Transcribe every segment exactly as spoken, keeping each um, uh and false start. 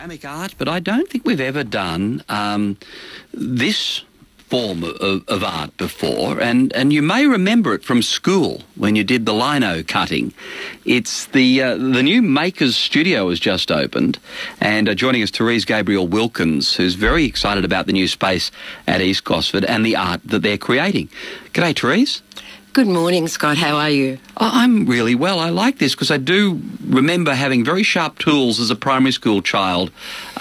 Ceramic art, but I don't think we've ever done um, this form of, of art before, and, and you may remember it from school when you did the lino cutting. It's the uh, the new Makers Studio has just opened, and uh, joining us, Therese Gabriel Wilkins, who's very excited about the new space at East Gosford and the art that they're creating. G'day, Therese. Good morning, Scott. How are you? Oh, I'm really well. I like this because I do remember having very sharp tools as a primary school child,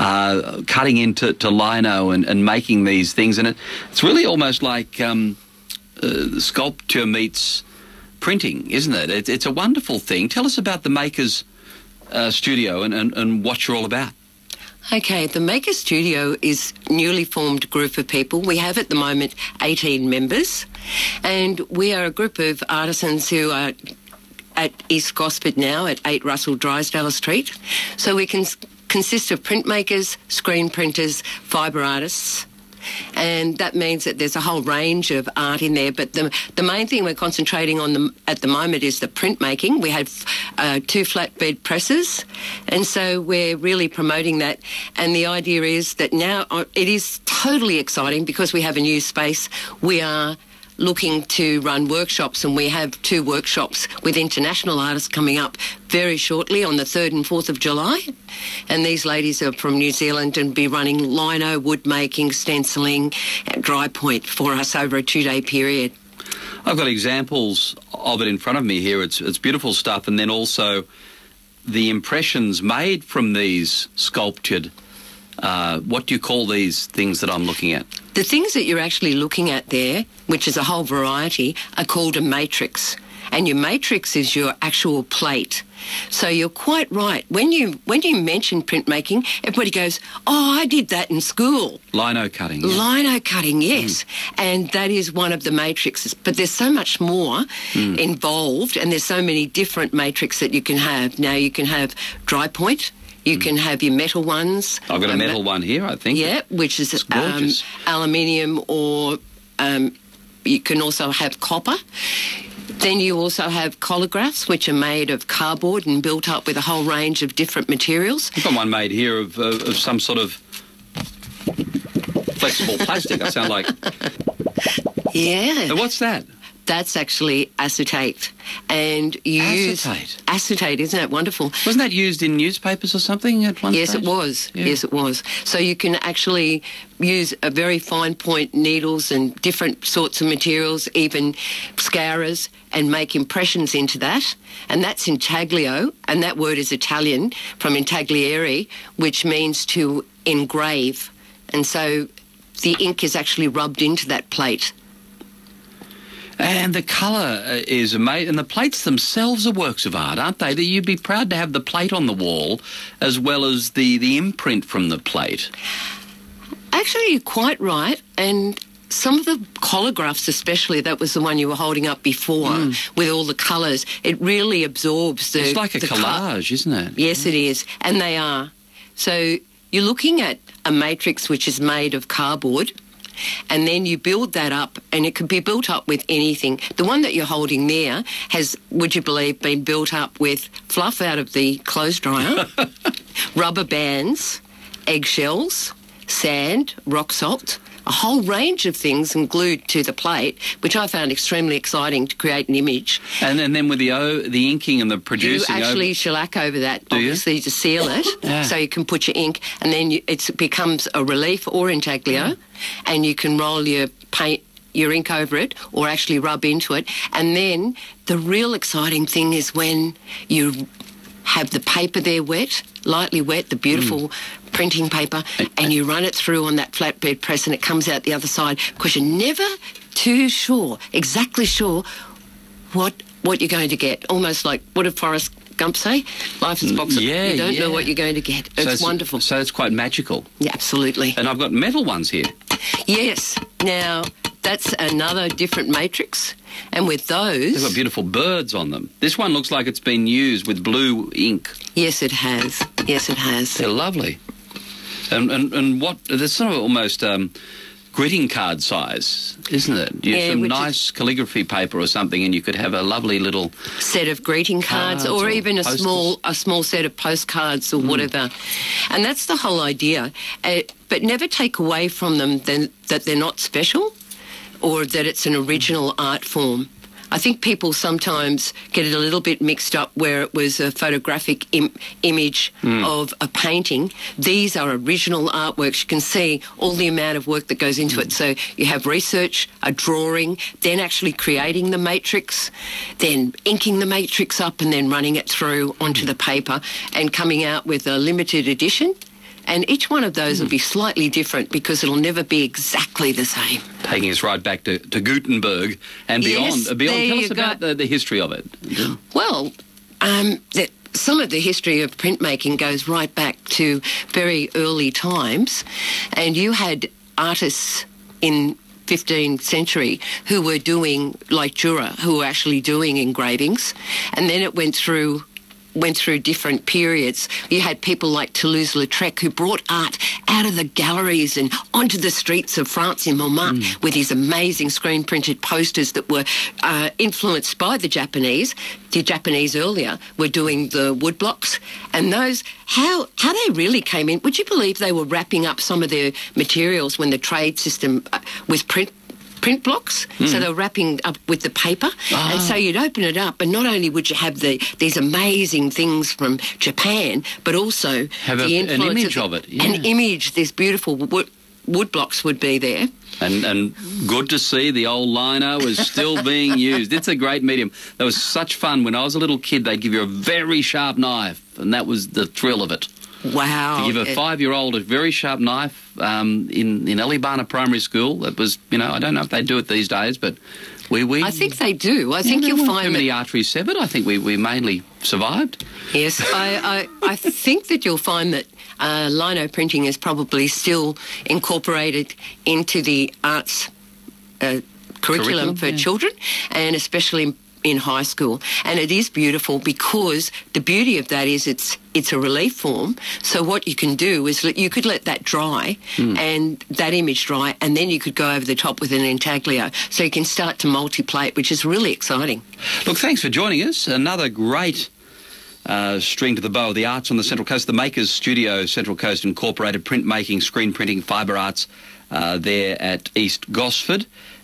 uh, cutting into to lino and, and making these things. And it, it's really almost like um, uh, sculpture meets printing, isn't it? it? It's a wonderful thing. Tell us about the Makers uh, Studio and, and, and what you're all about. Okay, the Maker Studio is a newly formed group of people. We have at the moment eighteen members, and we are a group of artisans who are at East Gosford now at eight Russell Drysdale Street. So we can consist of printmakers, screen printers, fibre artists, and that means that there's a whole range of art in there. But the the main thing we're concentrating on the, at the moment is the printmaking. We have uh, two flatbed presses, and so we're really promoting that. And the idea is that now uh, it is totally exciting because we have a new space. We are looking to run workshops, and we have two workshops with international artists coming up very shortly on the third and fourth of July. And these ladies are from New Zealand and be running lino, wood making, stenciling, and dry point for us over a two-day period. I've got examples of it in front of me here. It's, it's beautiful stuff, and then also the impressions made from these sculptured, uh, what do you call these things that I'm looking at? The things that you're actually looking at there, which is a whole variety, are called a matrix. And your matrix is your actual plate. So you're quite right. When you when you mention printmaking, everybody goes, oh, I did that in school. Lino cutting. Yeah. Lino cutting, yes. Mm. And that is one of the matrices. But there's so much more mm. involved, and there's so many different matrix that you can have. Now you can have dry point. You mm. can have your metal ones. I've got a metal one here, I think. Yeah, which is um, aluminium, or um, you can also have copper. Then you also have collagraphs, which are made of cardboard and built up with a whole range of different materials. I've got one made here of, uh, of some sort of flexible plastic. I sound like... Yeah. So what's that? That's actually acetate. And you acetate. use... Acetate, isn't that wonderful? Wasn't that used in newspapers or something at one yes, stage? Yes, it was. Yeah. Yes, it was. So you can actually use a very fine point needles and different sorts of materials, even scourers, and make impressions into that. And that's intaglio, and that word is Italian, from intagliere, which means to engrave. And so the ink is actually rubbed into that plate. And the colour is amazing. And the plates themselves are works of art, aren't they? That you'd be proud to have the plate on the wall as well as the, the imprint from the plate. Actually, you're quite right. And some of the collagraphs, especially, that was the one you were holding up before, mm. with all the colours, it really absorbs the... It's like a the collage, co- isn't it? Yes, it is. And they are. So you're looking at a matrix which is made of cardboard, and then you build that up, and it could be built up with anything. The one that you're holding there has, would you believe, been built up with fluff out of the clothes dryer, rubber bands, eggshells, sand, rock salt, a whole range of things and glued to the plate, which I found extremely exciting to create an image. And, and then with the o, the inking and the producing... You actually over... shellac over that, Do obviously, you? to seal it, yeah. So you can put your ink, and then you, it becomes a relief or intaglio, yeah. And you can roll your paint, your ink over it, or actually rub into it. And then the real exciting thing is when you have the paper there wet, lightly wet, the beautiful mm. printing paper, and you run it through on that flatbed press, and it comes out the other side, because you're never too sure, exactly sure, what what you're going to get. Almost like, what did Forrest Gump say? Life is a box of... Yeah, you don't yeah. know what you're going to get. It's, so it's wonderful. So it's quite magical. Yeah, absolutely. And I've got metal ones here. Yes. Now, that's another different matrix. And with those... They've got beautiful birds on them. This one looks like it's been used with blue ink. Yes, it has. Yes, it has. They're lovely. And and, and what... There's sort of almost um, greeting card size, isn't it? Use Yeah, some which nice is- calligraphy paper or something, and you could have a lovely little. set of greeting cards, Cards or or even a posters. small a small set of postcards or whatever. And that's the whole idea. Uh, but never take away from them then, that they're not special or that it's an original art form. I think people sometimes get it a little bit mixed up where it was a photographic Im- image of a painting. These are original artworks. You can see all the amount of work that goes into it. So you have research, a drawing, then actually creating the matrix, then inking the matrix up and then running it through onto the paper and coming out with a limited edition. And each one of those will be slightly different because it'll never be exactly the same. Taking us right back to, to Gutenberg and beyond. Yes, Uh, beyond. there Tell you us about go. the, the history of it. Well, um, that some of the history of printmaking goes right back to very early times, and you had artists in fifteenth century who were doing, like Dürer, who were actually doing engravings, and then it went through went through different periods. You had people like Toulouse-Lautrec who brought art out of the galleries and onto the streets of France in Montmartre mm. with these amazing screen-printed posters that were uh, influenced by the Japanese. The Japanese earlier were doing the woodblocks, and those, how, how they really came in, would you believe they were wrapping up some of their materials when the trade system uh, was print print blocks, mm. so they were wrapping up with the paper, ah. and so you'd open it up, and not only would you have the these amazing things from Japan, but also have the a, an influence image of, of it. Yeah. An image, these beautiful wood, wood blocks would be there. And, and good to see the old lino is still being used. It's a great medium. That was such fun. When I was a little kid, they'd give you a very sharp knife, and that was the thrill of it. Wow. To give a five-year-old a very sharp knife um, in, in Elibarna Primary School, that was, you know, I don't know if they do it these days, but we... we I think they do. I think yeah, you'll too find many that... arteries severed. I think we, we mainly survived. Yes, I, I, I think that you'll find that uh, lino printing is probably still incorporated into the arts uh, curriculum, Curriculum, for yeah. children, and especially in high school. And it is beautiful because the beauty of that is it's it's a relief form. So what you can do is let, you could let that dry mm. and that image dry, and then you could go over the top with an intaglio. So you can start to multi-plate, which is really exciting. Look, thanks for joining us. Another great uh, string to the bow of the arts on the Central Coast. The Makers Studio, Central Coast Incorporated, printmaking, screen printing, fibre arts uh, there at East Gosford.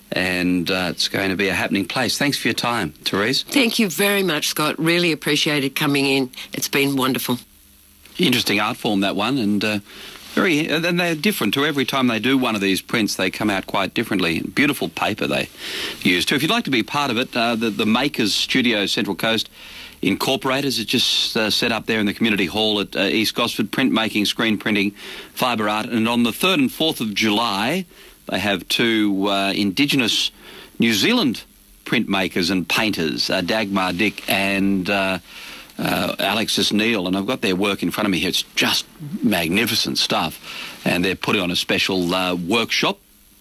And uh, it's going to be a happening place. Thanks for your time, Therese. Thank you very much, Scott. Really appreciated coming in. It's been wonderful. Interesting art form, that one, and uh, very. And they're different too. Every time they do one of these prints, they come out quite differently. Beautiful paper they use too. If you'd like to be part of it, uh, the, the Makers Studio Central Coast Incorporated is just uh, set up there in the community hall at uh, East Gosford. Printmaking, screen printing, fibre art, and on the third and fourth of July. They have two uh, Indigenous New Zealand printmakers and painters, uh, Dagmar Dick and uh, uh, Alexis Neal, and I've got their work in front of me here. It's just magnificent stuff, and they're putting on a special uh, workshop,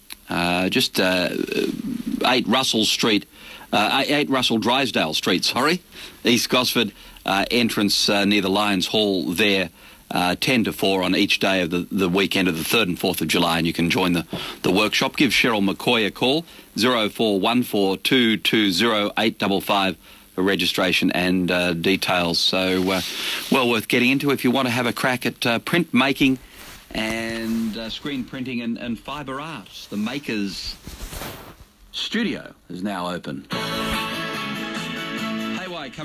uh, just uh, eight Russell Street, uh, eight Russell Drysdale Street, sorry, East Gosford, uh, entrance uh, near the Lions Hall there. Uh, ten to four on each day of the, the weekend of the third and fourth of July, and you can join the, the workshop. Give Cheryl McCoy a call, zero four one four two two zero eight five five for registration and uh, details. So, uh, well worth getting into if you want to have a crack at uh, printmaking and uh, screen printing and, and fibre art. The Makers Studio is now open.